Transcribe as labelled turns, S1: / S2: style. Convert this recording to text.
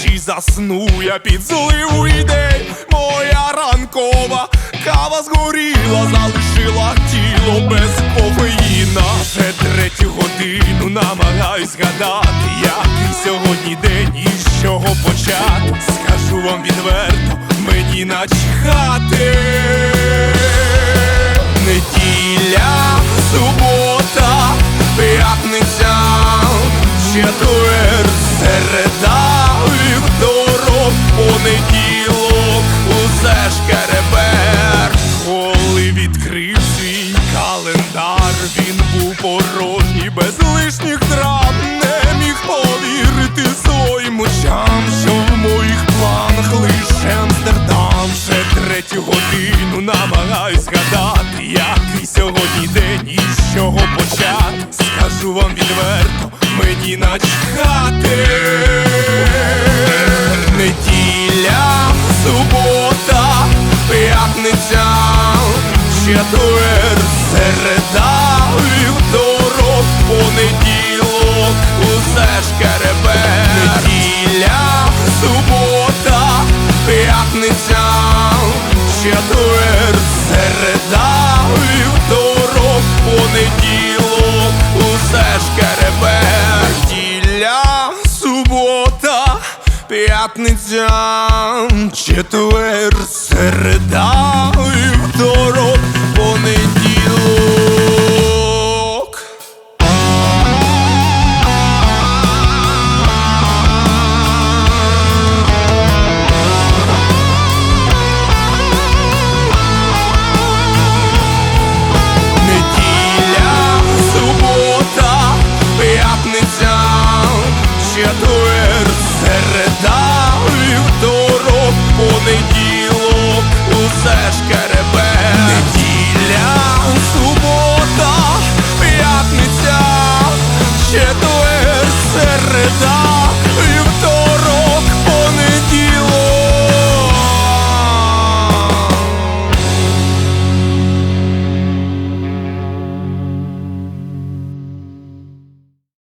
S1: Чи засну я під зливу ідей? Моя ранкова кава згоріла, залишила тіло без кофеїна. Вже 3 годину намагаюсь згадати, який сьогодні день і з чого почати. Скажу вам відверто, мені начхати. Неділя, субота, п'ятниця, четвер, середа, вівторок, понеділок, усе ж керебер. Коли відкрив свій календар, він був порожній, без лишніх драм. Не міг повірити своїм очам, що в моїх планах лише Амстердам. Вже 3 годину намагаюсь згадати, який сьогодні день і з чого почати. Скажу вам відверто, мені начхати. Неділя, субота, п'ятниця, четвер, середа, вівторок, понеділок, усе ж керебер. Неділя, субота, п'ятниця, четвер, середа, вівторок, понеділок, усе ж керебер. Неділя, субота, п'ятниця, четвер, середа, вівторок, понеділок. Неділя, субота, п'ятниця, четвер,